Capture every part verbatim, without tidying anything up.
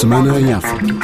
Semana em África.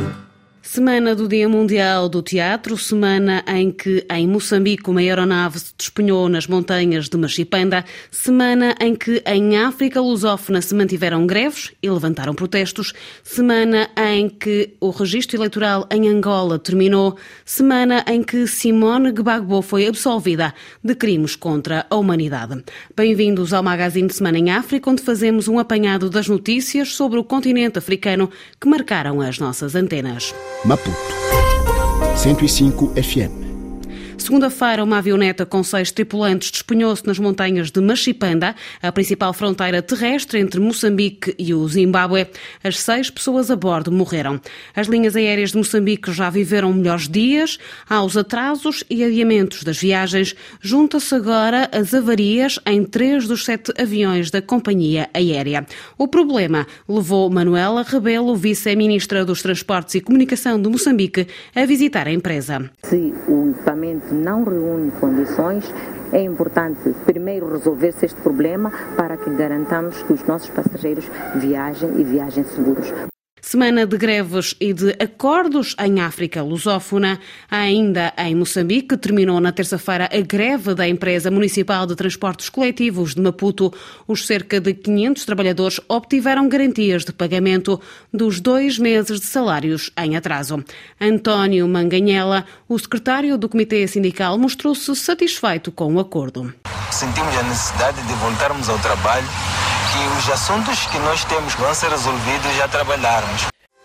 Semana do Dia Mundial do Teatro, semana em que em Moçambique uma aeronave se despenhou nas montanhas de Machipanda, semana em que em África lusófona se mantiveram greves e levantaram protestos, semana em que o registro eleitoral em Angola terminou, semana em que Simone Gbagbo foi absolvida de crimes contra a humanidade. Bem-vindos ao Magazine de Semana em África, onde fazemos um apanhado das notícias sobre o continente africano que marcaram as nossas antenas. Maputo, cento e cinco F M. Segunda-feira, uma avioneta com seis tripulantes despenhou-se nas montanhas de Machipanda, a principal fronteira terrestre entre Moçambique e o Zimbábue. As seis pessoas a bordo morreram. As linhas aéreas de Moçambique já viveram melhores dias. Aos atrasos e adiamentos das viagens, junta-se agora as avarias em três dos sete aviões da companhia aérea. O problema levou Manuela Rebelo, vice-ministra dos Transportes e Comunicação de Moçambique, a visitar a empresa. Se o equipamento não reúne condições, é importante primeiro resolver-se este problema para que garantamos que os nossos passageiros viajem e viajem seguros. Semana de greves e de acordos em África lusófona. Ainda em Moçambique, terminou na terça-feira a greve da empresa municipal de transportes coletivos de Maputo. Os cerca de quinhentos trabalhadores obtiveram garantias de pagamento dos dois meses de salários em atraso. António Manganhela, o secretário do Comitê Sindical, mostrou-se satisfeito com o acordo. Sentimos a necessidade de voltarmos ao trabalho, que os assuntos que nós temos vão ser resolvidos já trabalharmos.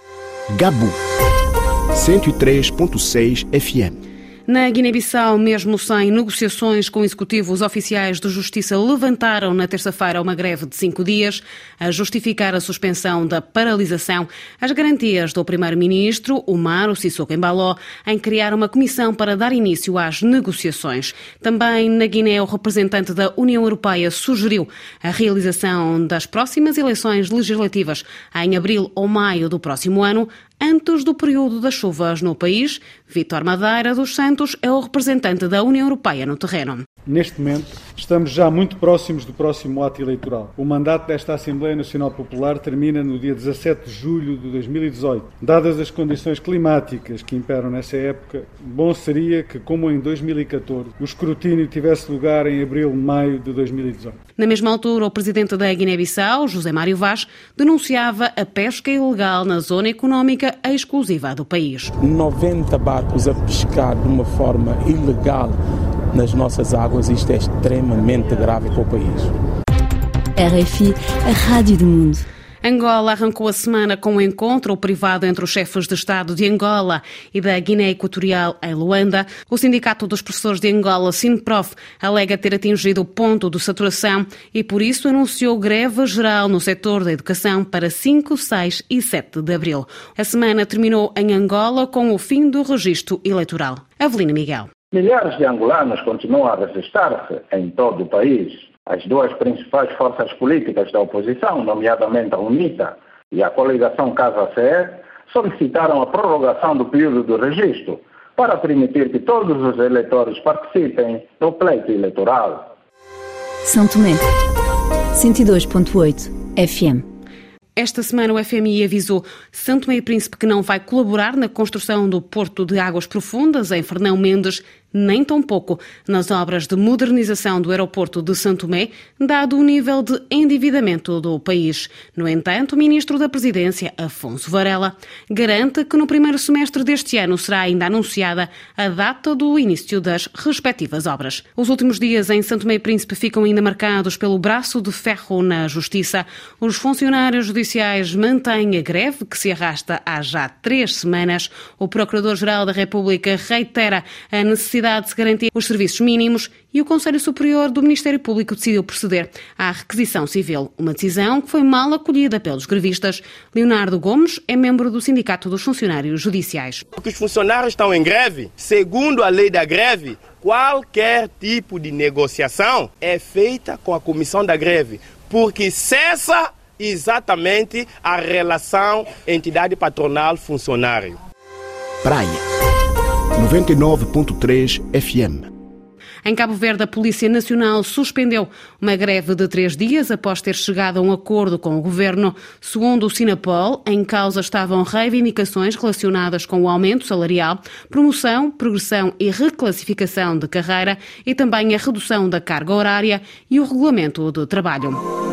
Gabu, cento e três ponto seis F M. Na Guiné-Bissau, mesmo sem negociações com executivos, oficiais de justiça levantaram na terça-feira uma greve de cinco dias a justificar a suspensão da paralisação, as garantias do primeiro-ministro, Umaro Sissoko Embaló, em criar uma comissão para dar início às negociações. Também na Guiné, o representante da União Europeia sugeriu a realização das próximas eleições legislativas em abril ou maio do próximo ano, antes do período das chuvas no país. Vítor Madeira dos Santos é o representante da União Europeia no terreno. Neste momento, estamos já muito próximos do próximo ato eleitoral. O mandato desta Assembleia Nacional Popular termina no dia dezassete de julho de dois mil e dezoito. Dadas as condições climáticas que imperam nessa época, bom seria que, como em dois mil e catorze, o escrutínio tivesse lugar em abril-maio de dois mil e dezoito. Na mesma altura, o presidente da Guiné-Bissau, José Mário Vaz, denunciava a pesca ilegal na zona económica exclusiva do país. noventa barcos a pescar de uma forma ilegal nas nossas águas, isto é extremamente grave para o país. R F I, a Rádio do Mundo. Angola arrancou a semana com um encontro privado entre os chefes de Estado de Angola e da Guiné Equatorial em Luanda. O Sindicato dos Professores de Angola, SINPROF, alega ter atingido o ponto de saturação e, por isso, anunciou greve geral no setor da educação para cinco, seis e sete de abril. A semana terminou em Angola com o fim do registro eleitoral. Avelina Miguel. Milhares de angolanos continuam a resistir-se em todo o país. As duas principais forças políticas da oposição, nomeadamente a UNITA e a coligação Casa-C E, solicitaram a prorrogação do período do registro para permitir que todos os eleitores participem no pleito eleitoral. São Tomé, cento e dois ponto oito F M. Esta semana o F M I avisou São Tomé e Príncipe que não vai colaborar na construção do Porto de Águas Profundas em Fernão Mendes, nem tampouco nas obras de modernização do aeroporto de São Tomé, dado o nível de endividamento do país. No entanto, o ministro da Presidência, Afonso Varela, garante que no primeiro semestre deste ano será ainda anunciada a data do início das respectivas obras. Os últimos dias em São Tomé e Príncipe ficam ainda marcados pelo braço de ferro na Justiça. Os funcionários judiciais mantêm a greve, que se arrasta há já três semanas. O Procurador-Geral da República reitera a necessidade de se garantir os serviços mínimos e o Conselho Superior do Ministério Público decidiu proceder à requisição civil, uma decisão que foi mal acolhida pelos grevistas. Leonardo Gomes é membro do Sindicato dos Funcionários Judiciais. Porque os funcionários estão em greve, segundo a lei da greve, qualquer tipo de negociação é feita com a comissão da greve, porque cessa exatamente a relação entidade patronal-funcionário. Praia, noventa e nove ponto três F M. Em Cabo Verde, a Polícia Nacional suspendeu uma greve de três dias após ter chegado a um acordo com o governo. Segundo o Sinapol, em causa estavam reivindicações relacionadas com o aumento salarial, promoção, progressão e reclassificação de carreira e também a redução da carga horária e o regulamento do trabalho.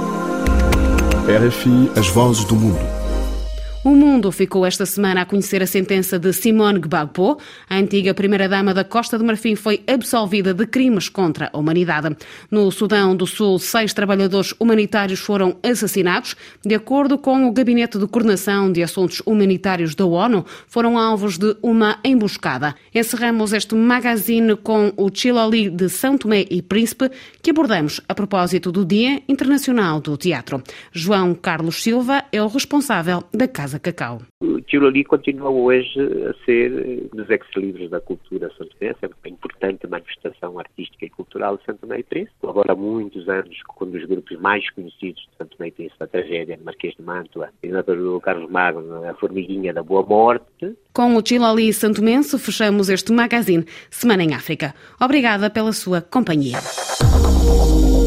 R F I, as vozes do mundo. O mundo ficou esta semana a conhecer a sentença de Simone Gbagbo. A antiga primeira-dama da Costa do Marfim foi absolvida de crimes contra a humanidade. No Sudão do Sul, seis trabalhadores humanitários foram assassinados. De acordo com o Gabinete de Coordenação de Assuntos Humanitários da ONU, foram alvos de uma emboscada. Encerramos este magazine com o Chiloli de São Tomé e Príncipe, que abordamos a propósito do Dia Internacional do Teatro. João Carlos Silva é o responsável da Casa Cacau. O Chiloli continua hoje a ser um dos ex-libris da cultura santomense, é uma importante manifestação artística e cultural de São Tomé e Príncipe. Agora há muitos anos, com um dos grupos mais conhecidos de São Tomé e Príncipe, a tragédia de Marquês de Mantua, e do Carlos Magno, a Formiguinha da Boa Morte. Com o Chiloli santomense, fechamos este magazine Semana em África. Obrigada pela sua companhia.